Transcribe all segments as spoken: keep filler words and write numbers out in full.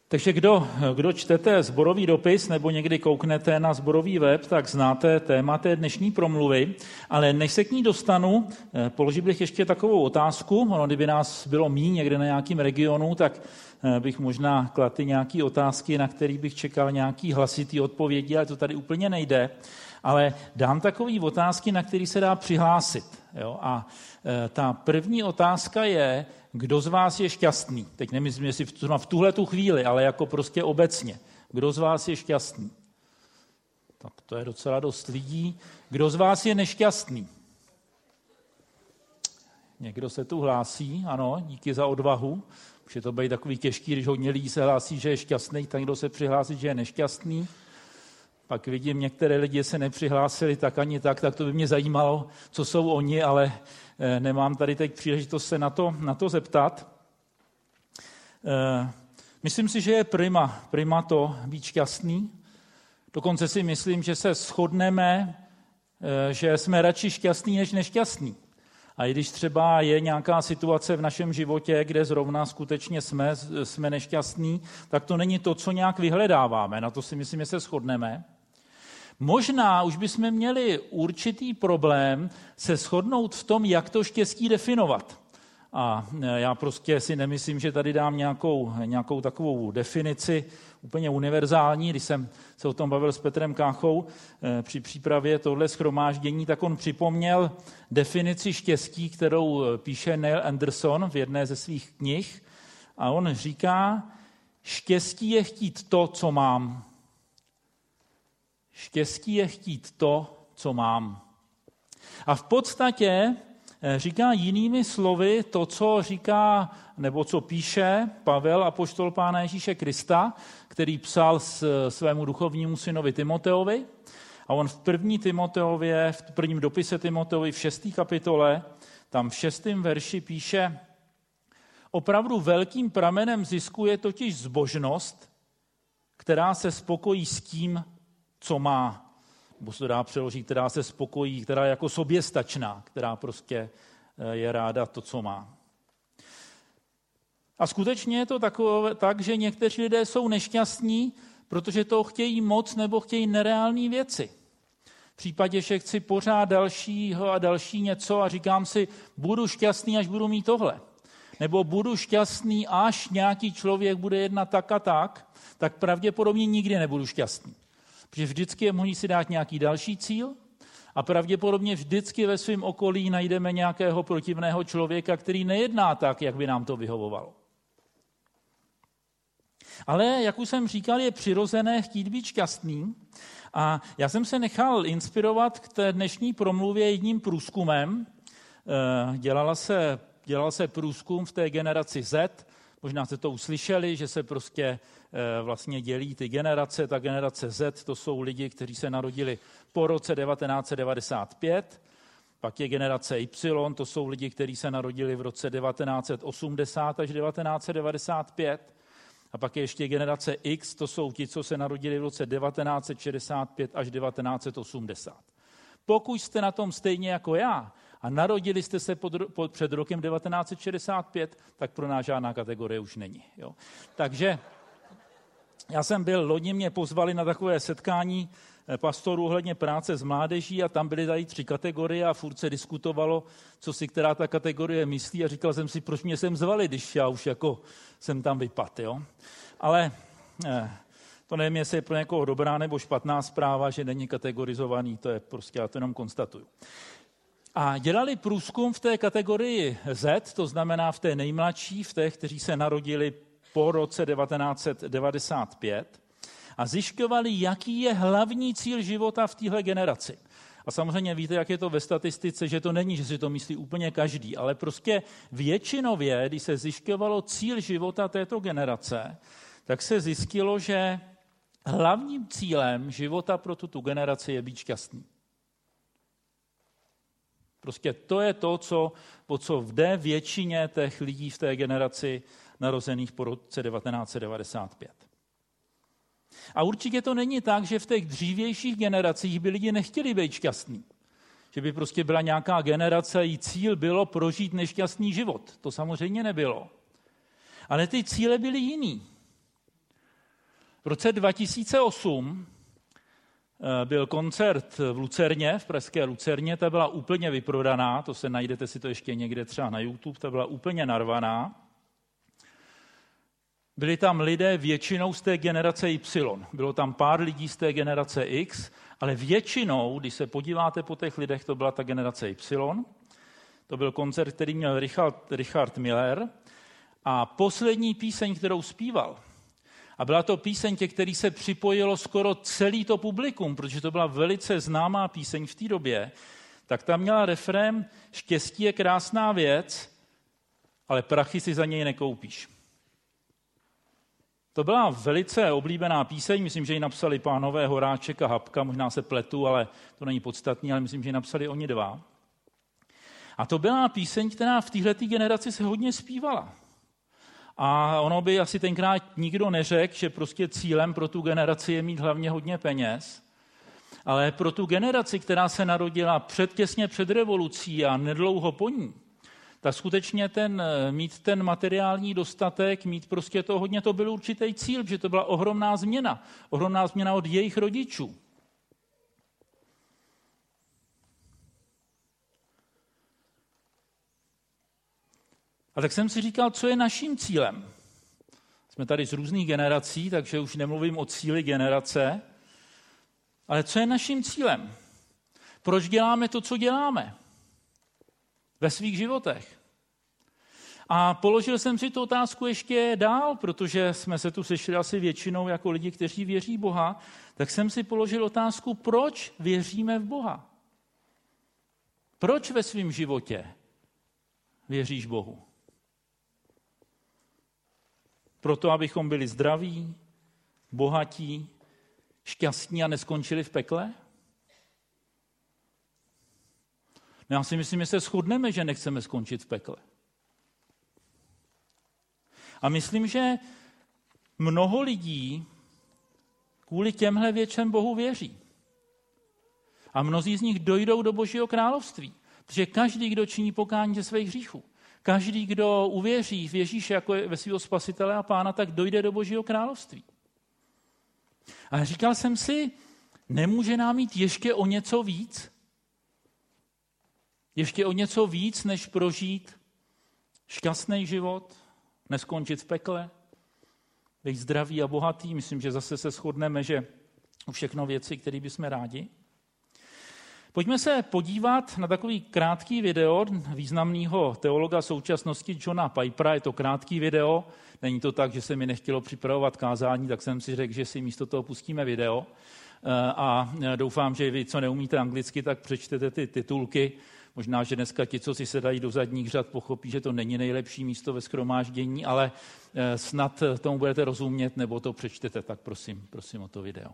Takže kdo, kdo čtete sborový dopis nebo někdy kouknete na sborový web, tak znáte téma té dnešní promluvy, ale než se k ní dostanu, položil bych ještě takovou otázku. Ono, kdyby nás bylo míň někde na nějakém regionu, tak bych možná kladl nějaké otázky, na které bych čekal nějaký hlasitý odpovědi, ale to tady úplně nejde. Ale dám takové otázky, na které se dá přihlásit. Jo? A e, ta první otázka je, kdo z vás je šťastný? Teď nemyslím, jestli v, v tuhle tu chvíli, ale jako prostě obecně. Kdo z vás je šťastný? Tak to je docela dost lidí. Kdo z vás je nešťastný? Někdo se tu hlásí, ano, díky za odvahu. Může to být takový těžký, když hodně lidí se hlásí, že je šťastný, tak kdo se přihlásí, že je nešťastný. Pak vidím, některé lidi se nepřihlásili tak ani tak, tak to by mě zajímalo, co jsou oni, ale nemám tady teď příležitost se na to, na to zeptat. Myslím si, že je prima, prima to být šťastný. Dokonce si myslím, že se shodneme, že jsme radši šťastní než nešťastní. A i když třeba je nějaká situace v našem životě, kde zrovna skutečně jsme, jsme nešťastní, tak to není to, co nějak vyhledáváme. Na to si myslím, že se shodneme. Možná už bychom měli určitý problém se shodnout v tom, jak to štěstí definovat. A já prostě si nemyslím, že tady dám nějakou, nějakou takovou definici úplně univerzální. Když jsem se o tom bavil s Petrem Káchou při přípravě tohle shromáždění, tak on připomněl definici štěstí, kterou píše Neil Anderson v jedné ze svých knih. A on říká, štěstí je chtít to, co mám. Štěstí je chtít to, co mám. A v podstatě říká jinými slovy to, co říká, nebo co píše Pavel, apoštol Pána Ježíše Krista, který psal svému duchovnímu synovi Timoteovi. A on v první Timoteově, v prvním dopise Timoteovi v šesté kapitole, tam v šestém verši píše, opravdu velkým pramenem zisku je totiž zbožnost, která se spokojí s tím, co má. Nebo se to dá přeložit, která se spokojí, která je jako soběstačná, která prostě je ráda to, co má. A skutečně je to takové, tak, že někteří lidé jsou nešťastní, protože to chtějí moc nebo chtějí nereální věci. V případě, že chci pořád dalšího a další něco a říkám si, budu šťastný, až budu mít tohle. Nebo budu šťastný, až nějaký člověk bude jednat tak a tak, tak pravděpodobně nikdy nebudu šťastný. Protože vždycky je možný si dát nějaký další cíl a pravděpodobně vždycky ve svém okolí najdeme nějakého protivného člověka, který nejedná tak, jak by nám to vyhovovalo. Ale, jak už jsem říkal, je přirozené chtít být šťastný a já jsem se nechal inspirovat k té dnešní promluvě jedním průzkumem. Dělala se, dělal se průzkum v té generaci Z, možná jste to uslyšeli, že se prostě vlastně dělí ty generace. Ta generace Z, to jsou lidi, kteří se narodili po roce devatenáct set devadesát pět. Pak je generace Y, to jsou lidi, kteří se narodili v roce devatenáct set osmdesát až devatenáct set devadesát pět. A pak je ještě generace X, to jsou ti, co se narodili v roce devatenáct set šedesát pět až devatenáct set osmdesát. Pokud jste na tom stejně jako já a narodili jste se pod, pod, před rokem devatenáct set šedesát pět, tak pro nás žádná kategorie už není. Jo. Takže já jsem byl, loni mě pozvali na takové setkání pastorů ohledně práce s mládeží a tam byly tady tři kategorie a furt se diskutovalo, co si která ta kategorie myslí a říkal jsem si, proč mě sem zvali, když já už jako jsem tam vypad. Jo? Ale eh, to nevím, jestli je pro někoho dobrá nebo špatná zpráva, že není kategorizovaný, to je prostě, já to jenom konstatuju. A dělali průzkum v té kategorii Z, to znamená v té nejmladší, v těch, kteří se narodili po roce devatenáct set devadesát pět a zjišťovali, jaký je hlavní cíl života v téhle generaci. A samozřejmě víte, jak je to ve statistice, že to není, že si to myslí úplně každý, ale prostě většinově, když se zjišťovalo cíl života této generace, tak se zjistilo, že hlavním cílem života pro tuto generaci je být šťastný. Prostě to je to, co, po co jde většině těch lidí v té generaci narozených po roce devatenáct set devadesát pět. A určitě to není tak, že v těch dřívějších generacích by lidi nechtěli být šťastní. Že by prostě byla nějaká generace, její cíl bylo prožít nešťastný život. To samozřejmě nebylo. Ale ty cíle byly jiný. V roce dva tisíce osm byl koncert v Lucerně, v pražské Lucerně, ta byla úplně vyprodaná, to se najdete si to ještě někde třeba na YouTube, ta byla úplně narvaná. Byli tam lidé většinou z té generace Y. Bylo tam pár lidí z té generace X, ale většinou, když se podíváte po těch lidech, to byla ta generace Y. To byl koncert, který měl Richard, Richard Miller. A poslední píseň, kterou zpíval, a byla to píseň, ke který se připojilo skoro celý to publikum, protože to byla velice známá píseň v té době, tak tam měla refrém: štěstí je krásná věc, ale prachy si za něj nekoupíš. To byla velice oblíbená píseň, myslím, že ji napsali pánové Horáček a Habka, možná se pletu, ale to není podstatný, ale myslím, že ji napsali oni dva. A to byla píseň, která v téhleté generaci se hodně zpívala. A ono by asi tenkrát nikdo neřekl, že prostě cílem pro tu generaci je mít hlavně hodně peněz, ale pro tu generaci, která se narodila před, těsně před revolucí a nedlouho po ní, tak skutečně ten, mít ten materiální dostatek, mít prostě to hodně, to byl určitý cíl, že to byla ohromná změna. Ohromná změna od jejich rodičů. A tak jsem si říkal, co je naším cílem. Jsme tady z různých generací, takže už nemluvím o cíli generace, ale co je naším cílem? Proč děláme to, co děláme ve svých životech? A položil jsem si tu otázku ještě dál, protože jsme se tu sešli asi většinou jako lidi, kteří věří Boha, tak jsem si položil otázku, proč věříme v Boha? Proč ve svém životě věříš Bohu? Proto, abychom byli zdraví, bohatí, šťastní a neskončili v pekle? No já si myslím, že se shodneme, že nechceme skončit v pekle. A myslím, že mnoho lidí kvůli těmhle věcem Bohu věří. A mnozí z nich dojdou do Božího království. Protože každý, kdo činí pokání ze svých hříchů, každý, kdo uvěří v Ježíše jako ve svého spasitele a pána, tak dojde do Božího království. A říkal jsem si, nemůže nám mít ještě o něco víc? Ještě o něco víc, než prožít šťastný život, neskončit v pekle, být zdravý a bohatý. Myslím, že zase se shodneme, že všechno věci, které bychom rádi. Pojďme se podívat na takový krátký video významného teologa současnosti Johna Pipera. Je to krátký video, není to tak, že se mi nechtělo připravovat kázání, tak jsem si řekl, že si místo toho pustíme video. A doufám, že vy, co neumíte anglicky, tak přečtete ty titulky. Možná, že dneska ti, co si sedají do zadních řad, pochopí, že to není nejlepší místo ve shromáždění, ale snad tomu budete rozumět, nebo to přečtete, tak prosím, prosím o to video.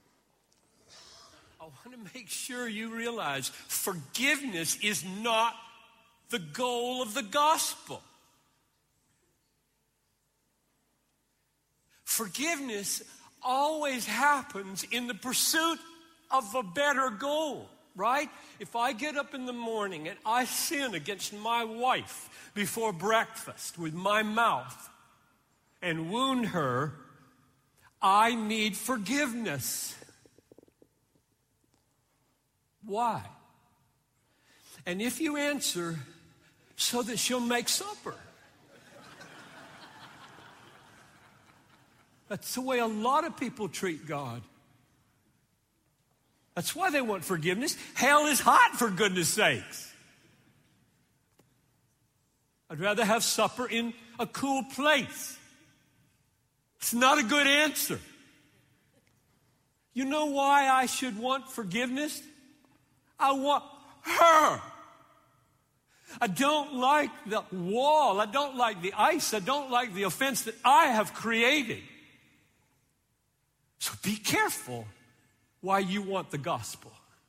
Make sure you realize forgiveness is not the goal of the gospel. Forgiveness always happens in the pursuit of a better goal, right? If I get up in the morning and I sin against my wife before breakfast with my mouth and wound her, I need forgiveness. Why? And if you answer, so that she'll make supper. That's the way a lot of people treat God. That's why they want forgiveness. Hell is hot, for goodness sakes. I'd rather have supper in a cool place. It's not a good answer. You know why I should want forgiveness? I want her. I don't like the wall. I don't like the ice. I don't like the offense that I have created. So be careful why you want the gospel.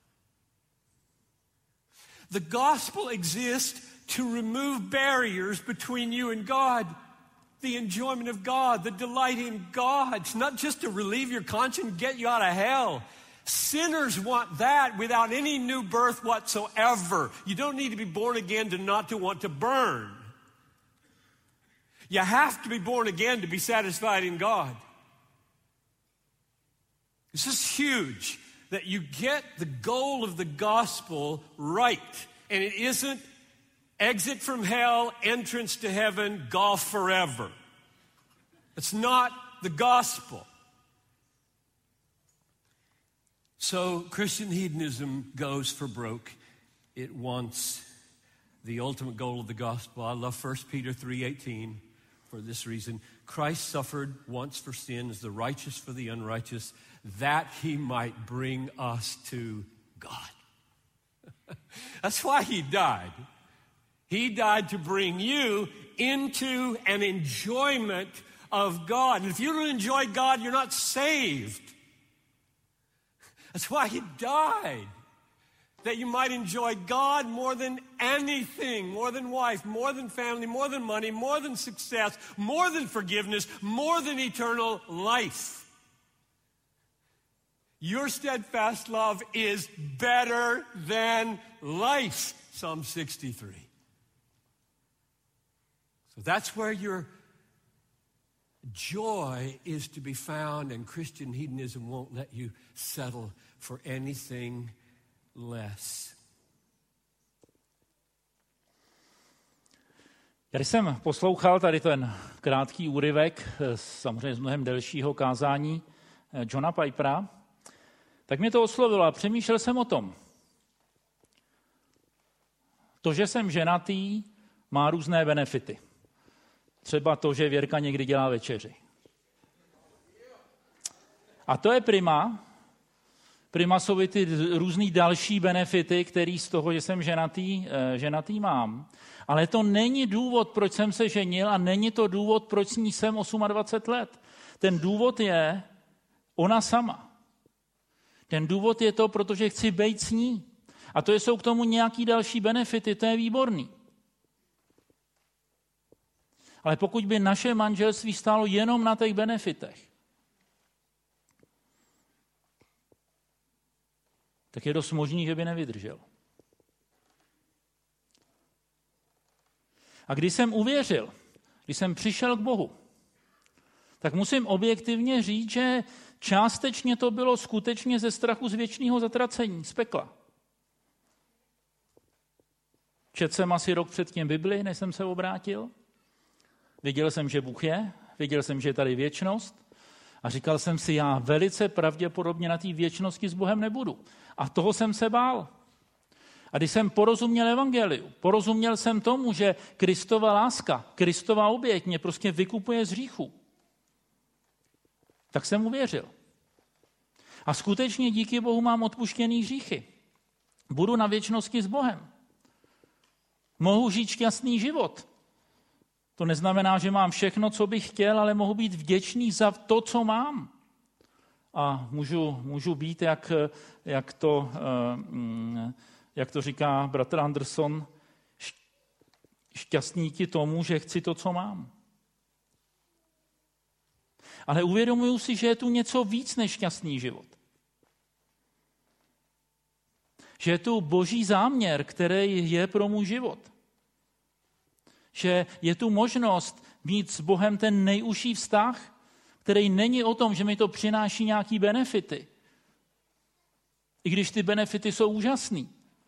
The gospel exists to remove barriers between you and God. The enjoyment of God, the delight in God. It's not just to relieve your conscience and get you out of hell. Sinners want that without any new birth whatsoever. You don't need to be born again to not to want to burn. You have to be born again to be satisfied in God. This is huge, that you get the goal of the gospel right. And it isn't exit from hell, entrance to heaven, golf forever. It's not the gospel. So Christian hedonism goes for broke. It wants the ultimate goal of the gospel. I love First Peter three eighteen for this reason. Christ suffered once for sins, the righteous for the unrighteous, that he might bring us to God. That's why he died. He died to bring you into an enjoyment of God. And if you don't enjoy God, you're not saved. That's why he died. That you might enjoy God more than anything, more than wife, more than family, more than money, more than success, more than forgiveness, more than eternal life. Your steadfast love is better than life, Psalm sixty-three. So that's where your joy is to be found, and Christian hedonism won't let you settle for anything less. Když jsem poslouchal tady ten krátký úryvek, samozřejmě z mnohem delšího kázání Johna Pipera, tak mě to oslovilo a přemýšlel jsem o tom. To, že jsem ženatý, má různé benefity. Třeba to, že Věrka někdy dělá večeři. A to je prima. Prima jsou i ty různý další benefity, které z toho, že jsem ženatý, ženatý mám. Ale to není důvod, proč jsem se ženil, a není to důvod, proč s ní jsem dvacet osm let. Ten důvod je ona sama. Ten důvod je to, protože chci být s ní. A to jsou k tomu nějaký další benefity, to je výborný. Ale pokud by naše manželství stálo jenom na těch benefitech, tak je dost možný, že by nevydržel. A když jsem uvěřil, když jsem přišel k Bohu, tak musím objektivně říct, že částečně to bylo skutečně ze strachu z věčného zatracení, z pekla. Četl jsem asi rok předtím Bibli, než jsem se obrátil. Viděl jsem, že Bůh je, viděl jsem, že je tady věčnost a říkal jsem si, já velice pravděpodobně na té věčnosti s Bohem nebudu. A toho jsem se bál. A když jsem porozuměl evangeliu, porozuměl jsem tomu, že Kristova láska, Kristova oběť mě prostě vykupuje z hříchu, tak jsem uvěřil. A skutečně díky Bohu mám odpuštěný hříchy. Budu na věčnosti s Bohem. Mohu žít šťastný život. To neznamená, že mám všechno, co bych chtěl, ale mohu být vděčný za to, co mám. A můžu, můžu být, jak, jak, to, jak to říká bratr Anderson, šťastný díky tomu, že chci to, co mám. Ale uvědomuji si, že je tu něco víc než šťastný život. Že je tu boží záměr, který je pro můj život. Že je tu možnost mít s Bohem ten nejužší vztah, který není o tom, že mi to přináší nějaký benefity. I když ty benefity jsou úžasný.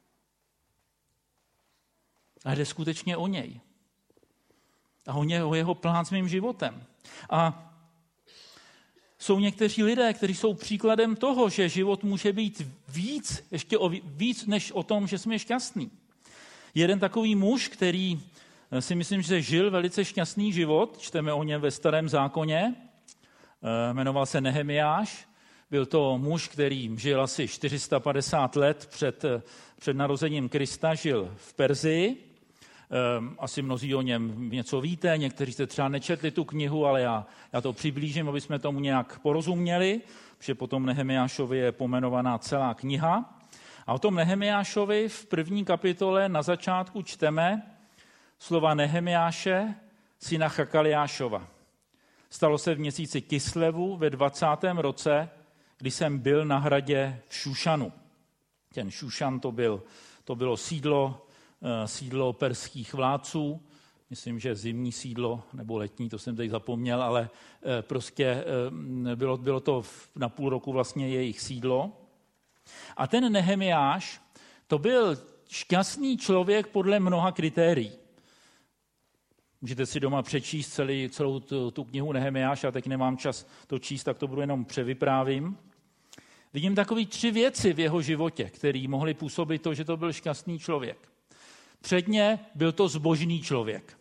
Ale jde skutečně o něj. A o, ně, o jeho plán s mým životem. A jsou někteří lidé, kteří jsou příkladem toho, že život může být víc, ještě o víc, než o tom, že jsme šťastní. Jeden takový muž, který si myslím, že žil velice šťastný život, čteme o něm ve Starém zákoně, jmenoval se Nehemiáš, byl to muž, který žil asi čtyři sta padesát let před, před narozením Krista, žil v Perzii. Asi mnozí o něm něco víte, někteří jste třeba nečetli tu knihu, ale já, já to přiblížím, aby jsme tomu nějak porozuměli, protože potom Nehemiášovi je pomenovaná celá kniha. A o tom Nehemiášovi v první kapitole na začátku čteme slova Nehemiáše, syna Chakaliášova. Stalo se v měsíci Kislevu ve dvacátém roce, kdy jsem byl na hradě v Šušanu. Ten Šušan to, byl, to bylo sídlo, sídlo perských vládců. myslím, že zimní sídlo, nebo letní, to jsem teď zapomněl, ale prostě bylo, bylo to na půl roku vlastně jejich sídlo. A ten Nehemiáš, to byl šťastný člověk podle mnoha kritérií. Můžete si doma přečíst celý, celou tu, tu knihu Nehemiáš, a teď nemám čas to číst, tak to budu jenom převyprávím. Vidím takové tři věci v jeho životě, které mohly působit to, že to byl šťastný člověk. Předně byl to zbožný člověk.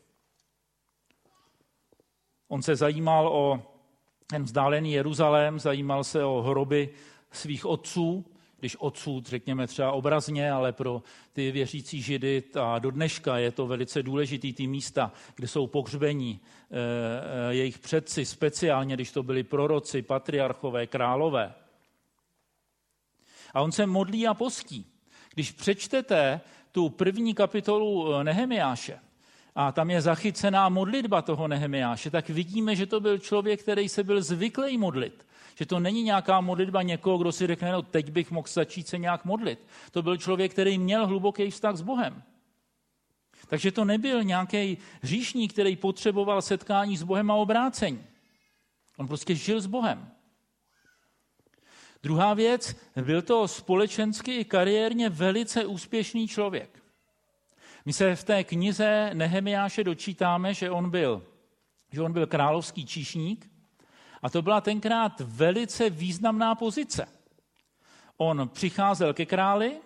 On se zajímal o ten vzdálený Jeruzalém, zajímal se o hroby svých otců, když otců, řekněme třeba obrazně, ale pro ty věřící Židy a do dneška je to velice důležitý, ty místa, kde jsou pohřbení e, jejich předci, speciálně když to byli proroci, patriarchové, králové. A on se modlí a postí. Když přečtete tu první kapitolu Nehemiáše, a tam je zachycená modlitba toho Nehemiáše, tak vidíme, že to byl člověk, který se byl zvyklý modlit. Že to není nějaká modlitba někoho, kdo si řekne, no teď bych mohl začít se nějak modlit. To byl člověk, který měl hluboký vztah s Bohem. Takže to nebyl nějaký hříšník, který potřeboval setkání s Bohem a obrácení. On prostě žil s Bohem. Druhá věc, byl to společensky i kariérně velice úspěšný člověk. My se v té knize Nehemiáše dočítáme, že on byl, že on byl královský číšník a to byla tenkrát velice významná pozice. On přicházel ke králi,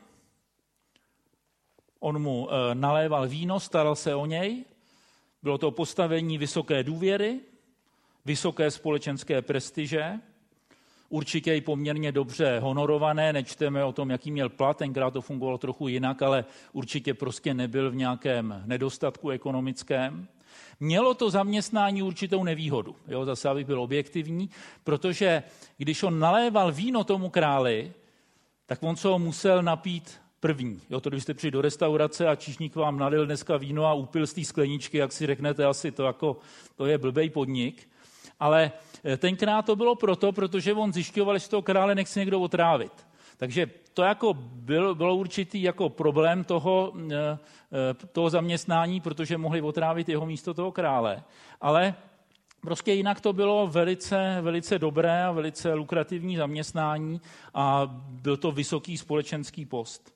on mu e, naléval víno, staral se o něj, bylo to postavení vysoké důvěry, vysoké společenské prestiže, určitě i poměrně dobře honorované, nečteme o tom, jaký měl plat, tenkrát to fungovalo trochu jinak, ale určitě prostě nebyl v nějakém nedostatku ekonomickém. Mělo to zaměstnání určitou nevýhodu, jo, zase abych byl objektivní, protože když on naléval víno tomu králi, tak on se ho musel napít první. Jo, to když jste přišli do restaurace a číšník vám nalil dneska víno a upil z té skleničky, jak si řeknete, asi to, jako, to je blbej podnik. Ale tenkrát to bylo proto, protože on zjišťoval, že toho krále nechce někdo otrávit. Takže to jako byl, bylo určitý jako problém toho, toho zaměstnání, protože mohli otrávit jeho místo toho krále. Ale prostě jinak to bylo velice, velice dobré a velice lukrativní zaměstnání a byl to vysoký společenský post.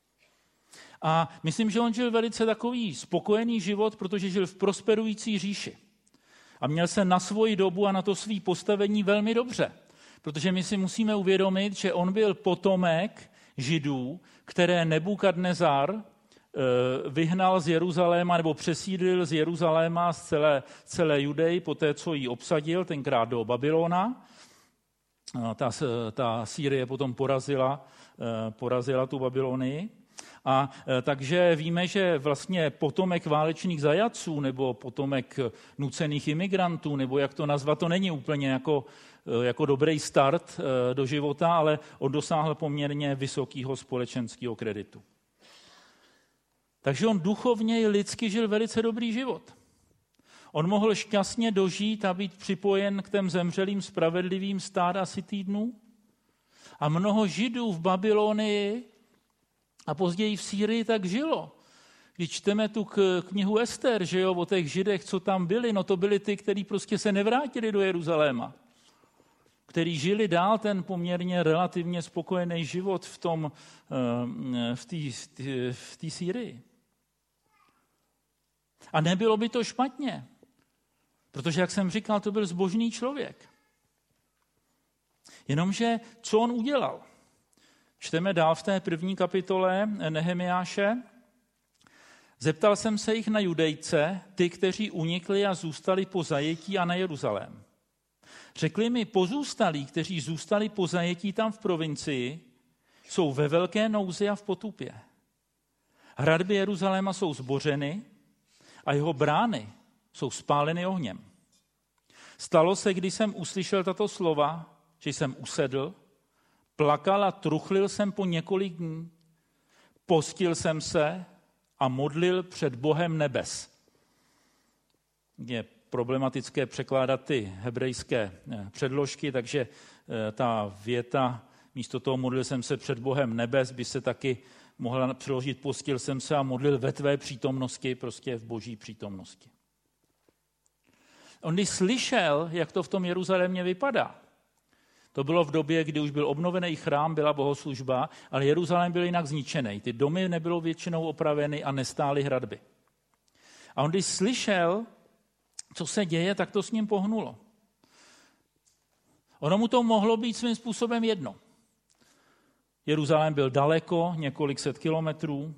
A myslím, že on žil velice takový spokojený život, protože žil v prosperující říši. A měl se na svoji dobu a na to svý postavení velmi dobře. Protože my si musíme uvědomit, že on byl potomek Židů, které Nebukadnezar vyhnal z Jeruzaléma nebo přesídlil z Jeruzaléma z celé, celé Judej, poté co ji obsadil, tenkrát do Babylona. Ta, ta Sýrie potom porazila, porazila tu Babylonii. A takže víme, že vlastně potomek válečných zajatců nebo potomek nucených imigrantů, nebo jak to nazvat, to není úplně jako, jako dobrý start do života, ale on dosáhl poměrně vysokého společenského kreditu. Takže on duchovně i lidsky žil velice dobrý život. On mohl šťastně dožít a být připojen k těm zemřelým spravedlivým stát asi týdnů. A mnoho Židů v Babylonii a později v Sýrii tak žilo. Když čteme tu knihu Ester, že jo, o těch Židech, co tam byli, no to byli ty, kteří prostě se nevrátili do Jeruzaléma. Kteří žili dál ten poměrně relativně spokojený život v tom, v té v té Sýrii. A nebylo by to špatně, protože, jak jsem říkal, to byl zbožný člověk. Jenomže, co on udělal? Čteme dál v té první kapitole Nehemiáše. Zeptal jsem se jich na Judejce, ty, kteří unikli a zůstali po zajetí a na Jeruzalém. Řekli mi, pozůstalí, kteří zůstali po zajetí tam v provincii, jsou ve velké nouzi a v potupě. Hradby Jeruzaléma jsou zbořeny a jeho brány jsou spáleny ohněm. Stalo se, když jsem uslyšel tato slova, že jsem usedl, plakal a truchlil jsem po několik dní, postil jsem se a modlil před Bohem nebes. Je problematické překládat ty hebrejské předložky, takže ta věta místo toho modlil jsem se před Bohem nebes by se taky mohla přeložit postil jsem se a modlil ve tvé přítomnosti, prostě v boží přítomnosti. On když slyšel, jak to v tom Jeruzalémě vypadá, to bylo v době, kdy už byl obnovený chrám, byla bohoslužba, ale Jeruzalém byl jinak zničený. Ty domy nebyly většinou opraveny a nestály hradby. A on když slyšel, co se děje, tak to s ním pohnulo. Ono mu to mohlo být svým způsobem jedno. Jeruzalém byl daleko, několik set kilometrů.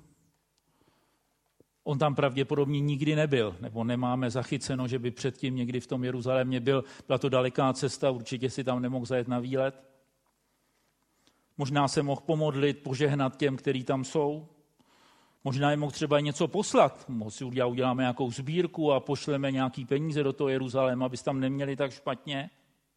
On tam pravděpodobně nikdy nebyl, nebo nemáme zachyceno, že by předtím někdy v tom Jeruzalémě byl. Byla to daleká cesta, určitě si tam nemohl zajet na výlet. Možná se mohl pomodlit, požehnat těm, kteří tam jsou. Možná jim mohl třeba něco poslat. Mohl si udělat, uděláme nějakou sbírku a pošleme nějaký peníze do toho Jeruzaléma, aby tam neměli tak špatně.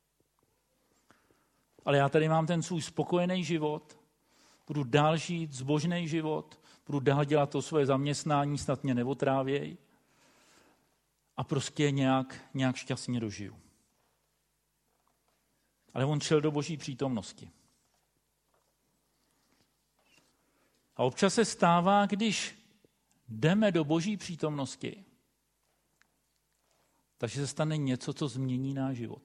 Ale já tady mám ten svůj spokojený život, budu dál žít zbožný život, budu dál dělat to svoje zaměstnání, snad mě neotrávěj a prostě nějak, nějak šťastně dožiju. Ale on šel do Boží přítomnosti. A občas se stává, když jdeme do Boží přítomnosti, takže se stane něco, co změní náš život.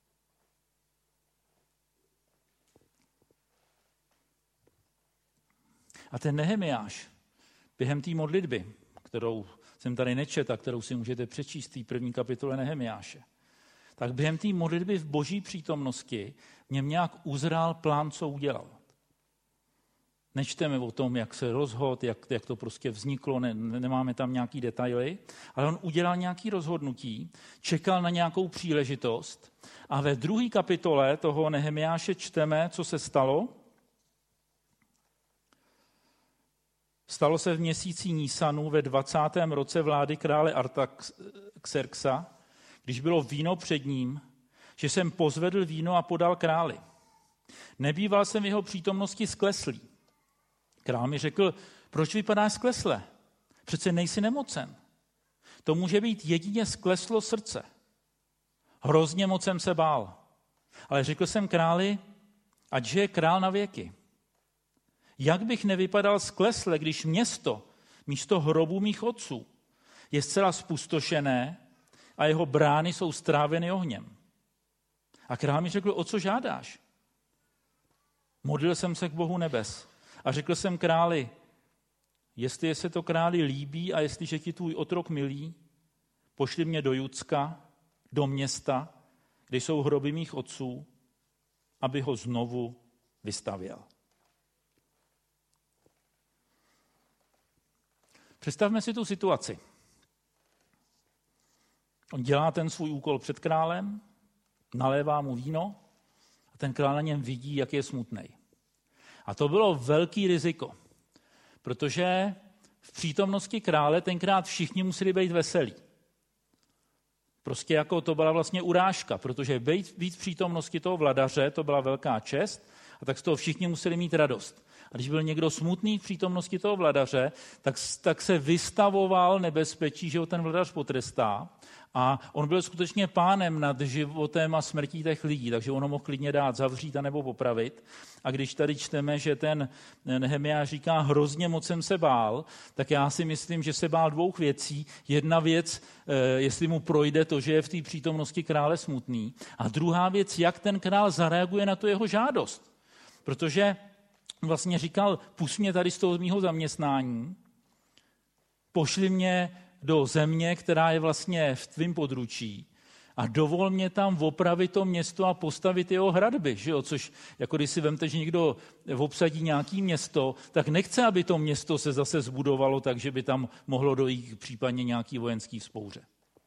A ten Nehemiáš během té modlitby, kterou jsem tady nečetl a kterou si můžete přečíst v té první kapitole Nehemiáše, tak během té modlitby v Boží přítomnosti v něm nějak uzrál plán, co udělal. Nečteme o tom, jak se rozhodl, jak, jak to prostě vzniklo, ne, nemáme tam nějaký detaily, ale on udělal nějaké rozhodnutí, čekal na nějakou příležitost a ve druhé kapitole toho Nehemiáše čteme, co se stalo. Stalo se v měsíci Nísanu ve dvacátém roce vlády krále Artaxerxa, když bylo víno před ním, že jsem pozvedl víno a podal králi. Nebýval jsem v jeho přítomnosti skleslý. Král mi řekl, proč vypadáš sklesle? Přece nejsi nemocen. To může být jedině skleslo srdce. Hrozně moc jsem se bál. Ale řekl jsem králi, ať žije král na věky. Jak bych nevypadal sklesle, když město, místo hrobu mých otců, je zcela spustošené a jeho brány jsou stráveny ohněm. A král mi řekl, o co žádáš? Modlil jsem se k Bohu nebes a řekl jsem králi, jestli se to králi líbí a jestliže ti tvůj otrok milý, pošli mě do Judska, do města, kde jsou hroby mých otců, aby ho znovu vystavěl. Představme si tu situaci. On dělá ten svůj úkol před králem, nalévá mu víno a ten král na něm vidí, jak je smutnej. A to bylo velký riziko, protože v přítomnosti krále tenkrát všichni museli být veselí. Prostě jako to byla vlastně urážka, protože být, být v přítomnosti toho vladaře, to byla velká čest a tak z toho všichni museli mít radost. A když byl někdo smutný v přítomnosti toho vladaře, tak, tak se vystavoval nebezpečí, že ho ten vladař potrestá. A on byl skutečně pánem nad životem a smrtí těch lidí, takže on ho mohl klidně dát zavřít anebo popravit. A když tady čteme, že ten Nehemiáš říká, hrozně moc jsem se bál, tak já si myslím, že se bál dvou věcí. Jedna věc, jestli mu projde to, že je v té přítomnosti krále smutný. A druhá věc, jak ten král zareaguje na tu jeho žádost. Protože vlastně říkal, pusť mě tady z toho mýho zaměstnání, pošli mě do země, která je vlastně v tvým područí a dovol mě tam opravit to město a postavit jeho hradby, že jo? Což jako když si vemte, že někdo obsadí nějaké město, tak nechce, aby to město se zase zbudovalo tak, že by tam mohlo dojít případně nějaký vojenský vzpouře.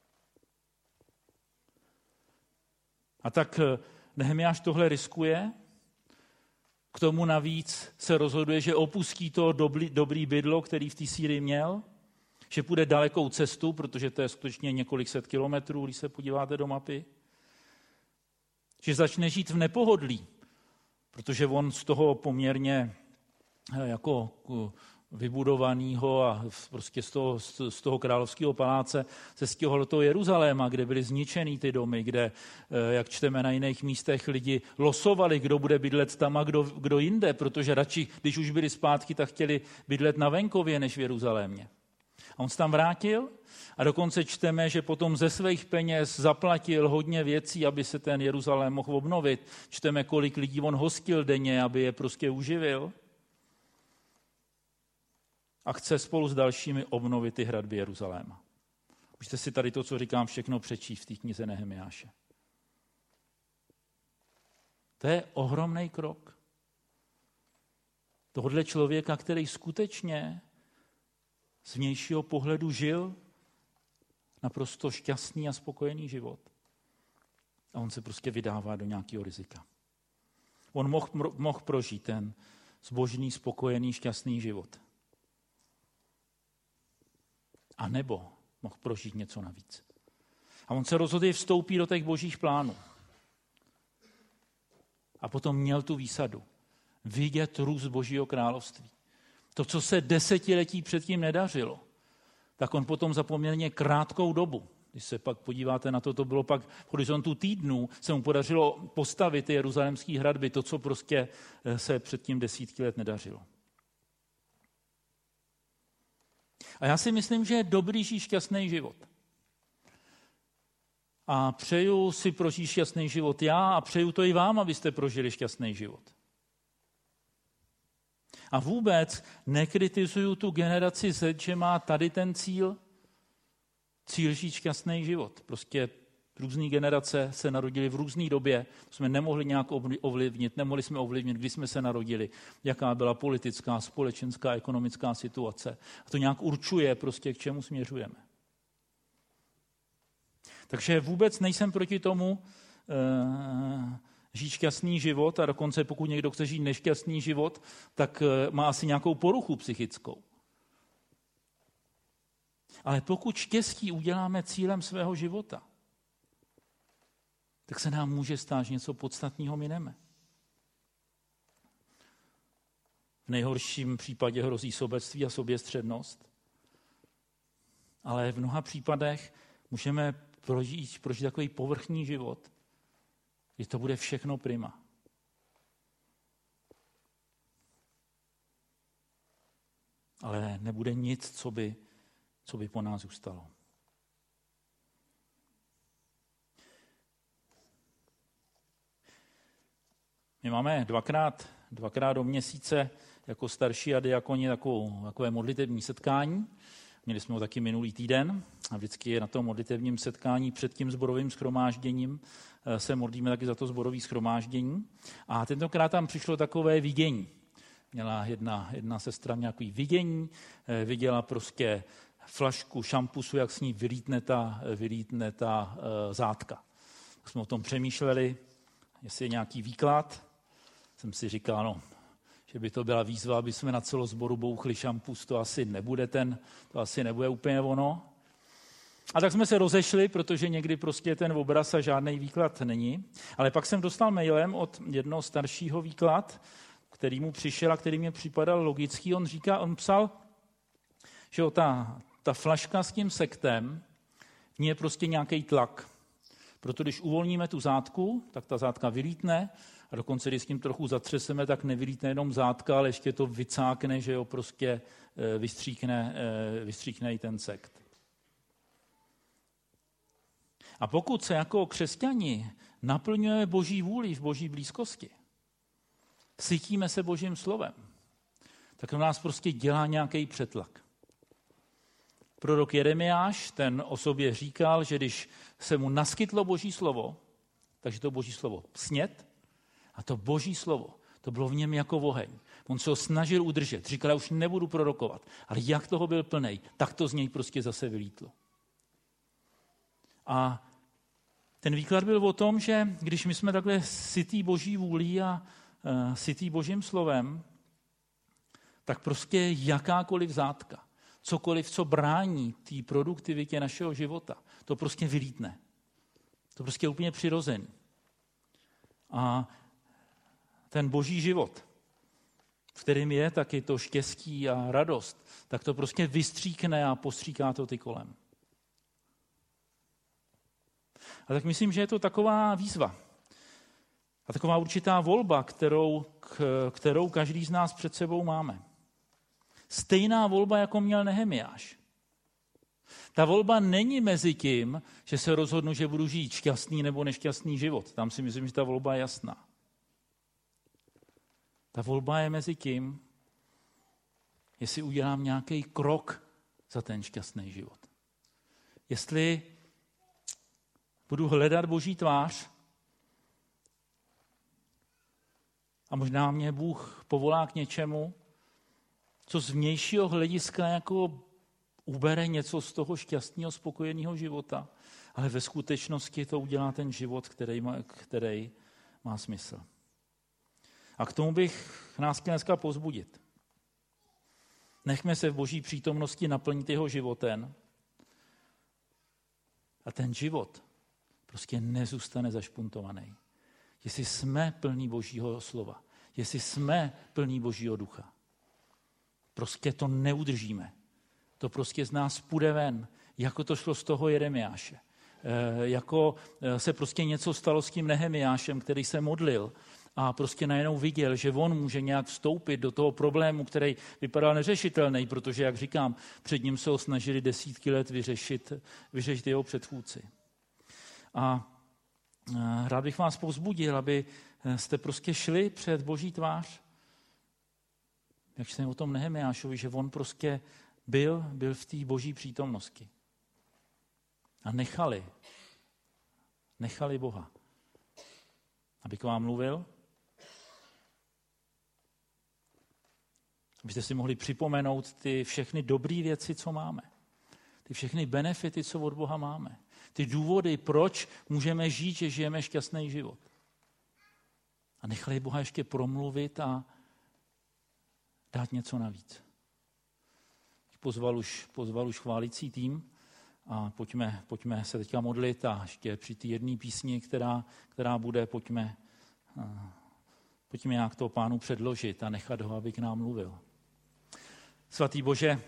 A tak Nehemiáš tohle riskuje. K tomu navíc se rozhoduje, že opustí to dobrý, dobrý bydlo, který v té Sýrii měl, že půjde dalekou cestu, protože to je skutečně několik set kilometrů, když se podíváte do mapy, že začne žít v nepohodlí, protože on z toho poměrně jako vybudovaného a prostě z toho, z toho královského paláce se stěhoval do toho Jeruzaléma, kde byly zničený ty domy, kde, jak čteme na jiných místech, lidi losovali, kdo bude bydlet tam a kdo, kdo jinde, protože radši, když už byli zpátky, tak chtěli bydlet na venkově než v Jeruzalémě. A on se tam vrátil a dokonce čteme, že potom ze svých peněz zaplatil hodně věcí, aby se ten Jeruzalém mohl obnovit. Čteme, kolik lidí on hostil denně, aby je prostě uživil. A chce spolu s dalšími obnovit ty hradby Jeruzaléma. Můžete si tady to, co říkám, všechno přečíst v té knize Nehemiáše. To je ohromný krok. Tohle člověka, který skutečně z vnějšího pohledu žil naprosto šťastný a spokojený život. A on se prostě vydává do nějakého rizika. On mohl, mohl prožít ten zbožný, spokojený, šťastný život. A nebo mohl prožít něco navíc. A on se rozhodl, že vstoupí do těch božích plánů. A potom měl tu výsadu. Vidět růst Božího království. To, co se desetiletí předtím nedařilo, tak on potom za poměrně krátkou dobu, když se pak podíváte na to, to bylo pak v horizontu týdnů, se mu podařilo postavit ty jeruzalémské hradby, to, co prostě se předtím desítky let nedařilo. A já si myslím, že je dobrý žít šťastný život. A přeju si prožít šťastný život já a přeju to i vám, abyste prožili šťastný život. A vůbec nekritizuju tu generaci Z, že má tady ten cíl, cíl žít šťastný život. Prostě různé generace se narodily v různé době, jsme nemohli nějak ovlivnit, nemohli jsme ovlivnit, kdy jsme se narodili, jaká byla politická, společenská, ekonomická situace. A to nějak určuje prostě, k čemu směřujeme. Takže vůbec nejsem proti tomu uh, žít šťastný život a dokonce pokud někdo chce žít nešťastný život, tak uh, má asi nějakou poruchu psychickou. Ale pokud štěstí uděláme cílem svého života, tak se nám může stát, že něco podstatného mineme. V nejhorším případě hrozí sobectví a soběstřednost, ale v mnoha případech můžeme prožít, prožít takový povrchní život, že to bude všechno prima. Ale nebude nic, co by, co by po nás zůstalo. My máme dvakrát, dvakrát do měsíce jako starší a diakoni takovou, takové modlitevní setkání. Měli jsme ho taky minulý týden a vždycky na tom modlitevním setkání před tím sborovým shromážděním se modlíme taky za to sborové shromáždění. A tentokrát tam přišlo takové vidění. Měla jedna, jedna sestra nějaký vidění, viděla prostě flašku šampusu, jak s ní vylítne ta, vylítne ta uh, zátka. Tak jsme o tom přemýšleli, jestli je nějaký výklad. Jsem si říkal, no, že by to byla výzva, aby jsme na celou sboru bouchli šampus, to asi nebude ten, to asi nebude úplně ono. A tak jsme se rozešli, protože někdy prostě ten obraz a žádný výklad není. Ale pak jsem dostal mailem od jednoho staršího výklad, který mu přišel a který mě připadal logický. On říká, on psal, že ta, ta flaška s tím sektem, v ní je prostě nějaký tlak. Proto když uvolníme tu zátku, tak ta zátka vylítne a dokonce, když s tím trochu zatřeseme, tak nevylítne jenom zátka, ale ještě to vycákne, že jo, prostě vystříkne, vystříkne i ten sekt. A pokud se jako křesťani naplňujeme Boží vůli v Boží blízkosti, sytíme se Božím slovem, tak to nás prostě dělá nějaký přetlak. Prorok Jeremiáš, ten o sobě říkal, že když se mu naskytlo Boží slovo, takže to Boží slovo snět a to Boží slovo, to bylo v něm jako oheň. On se ho snažil udržet, říkal, já už nebudu prorokovat, ale jak toho byl plnej, tak to z něj prostě zase vylítlo. A ten výklad byl o tom, že když my jsme takhle sytý Boží vůlí a uh, sytý Božím slovem, tak prostě jakákoliv zátka, cokoliv, co brání té produktivitě našeho života, to prostě vylítne. To prostě je úplně přirozený. A ten Boží život, v kterém je taky to štěstí a radost, tak to prostě vystříkne a postříká to ty kolem. A tak myslím, že je to taková výzva a taková určitá volba, kterou, kterou každý z nás před sebou máme. Stejná volba, jako měl Nehemiáš. Ta volba není mezi tím, že se rozhodnu, že budu žít šťastný nebo nešťastný život. Tam si myslím, že ta volba je jasná. Ta volba je mezi tím, jestli udělám nějaký krok za ten šťastný život. Jestli budu hledat Boží tvář a možná mě Bůh povolá k něčemu, co z vnějšího hlediska jako ubere něco z toho šťastného, spokojeného života, ale ve skutečnosti to udělá ten život, který má, který má smysl. A k tomu bych nás chtěl dneska povzbudit. Nechme se v Boží přítomnosti naplnit jeho životem a ten život prostě nezůstane zašpuntovaný. Jestli jsme plní Božího slova, jestli jsme plní Božího ducha, prostě to neudržíme. To prostě z nás půjde ven, jako to šlo z toho Jeremiáše. E, jako se prostě něco stalo s tím Nehemiášem, který se modlil a prostě najednou viděl, že on může nějak vstoupit do toho problému, který vypadal neřešitelný, protože, jak říkám, před ním se ho snažili desítky let vyřešit, vyřešit jeho předchůdci. A rád bych vás povzbudil, aby jste prostě šli před Boží tvář, jak jsem o tom Nehemiášovi, že on prostě byl, byl v té Boží přítomnosti. A nechali, nechali Boha, aby k vám mluvil, abyste si mohli připomenout ty všechny dobré věci, co máme. Ty všechny benefity, co od Boha máme. Ty důvody, proč můžeme žít, že žijeme šťastný život. A nechali Boha ještě promluvit a dát něco navíc. Pozval už, pozval už chválící tým a pojďme, pojďme se teďka modlit a ještě při té jedné písni, která, která bude, pojďme, pojďme nějak toho Pánu předložit a nechat ho, aby k nám mluvil. Svatý Bože,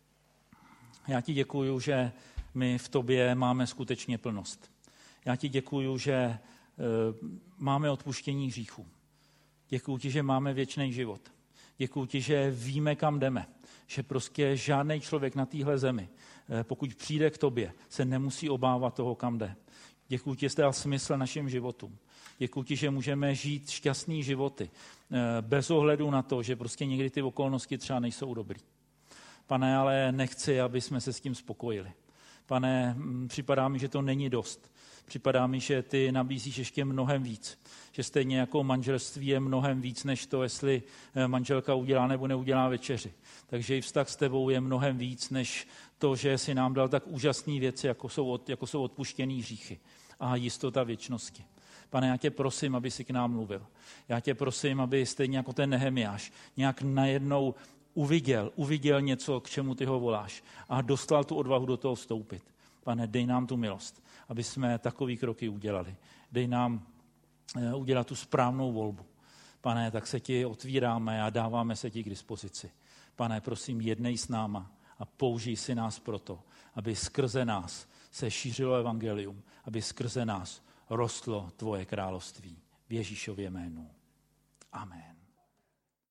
já ti děkuju, že my v tobě máme skutečně plnost. Já ti děkuju, že e, máme odpuštění hříchů. Děkuju ti, že máme věčný život. Děkuju ti, že víme, kam jdeme. Že prostě žádný člověk na téhle zemi, e, pokud přijde k tobě, se nemusí obávat toho, kam jde. Děkuju ti, že jsi dal smysl našim životům. Děkuju ti, že můžeme žít šťastný životy, e, bez ohledu na to, že prostě někdy ty okolnosti třeba nejsou dobrý. Pane, ale nechci, aby jsme se s tím spokojili. Pane, připadá mi, že to není dost. Připadá mi, že ty nabízíš ještě mnohem víc. Že stejně jako manželství je mnohem víc, než to, jestli manželka udělá nebo neudělá večeři. Takže i vztah s tebou je mnohem víc, než to, že jsi nám dal tak úžasné věci, jako jsou, od, jako jsou odpuštěný hříchy a jistota věčnosti. Pane, já tě prosím, aby jsi k nám mluvil. Já tě prosím, aby stejně jako ten Nehemiáš nějak najednou uviděl, uviděl něco, k čemu ty ho voláš a dostal tu odvahu do toho vstoupit. Pane, dej nám tu milost, aby jsme takový kroky udělali. Dej nám udělat tu správnou volbu. Pane, tak se ti otvíráme a dáváme se ti k dispozici. Pane, prosím, jednej s náma a použij si nás proto, aby skrze nás se šířilo evangelium, aby skrze nás rostlo tvoje království. V Ježíšově jménu. Amen.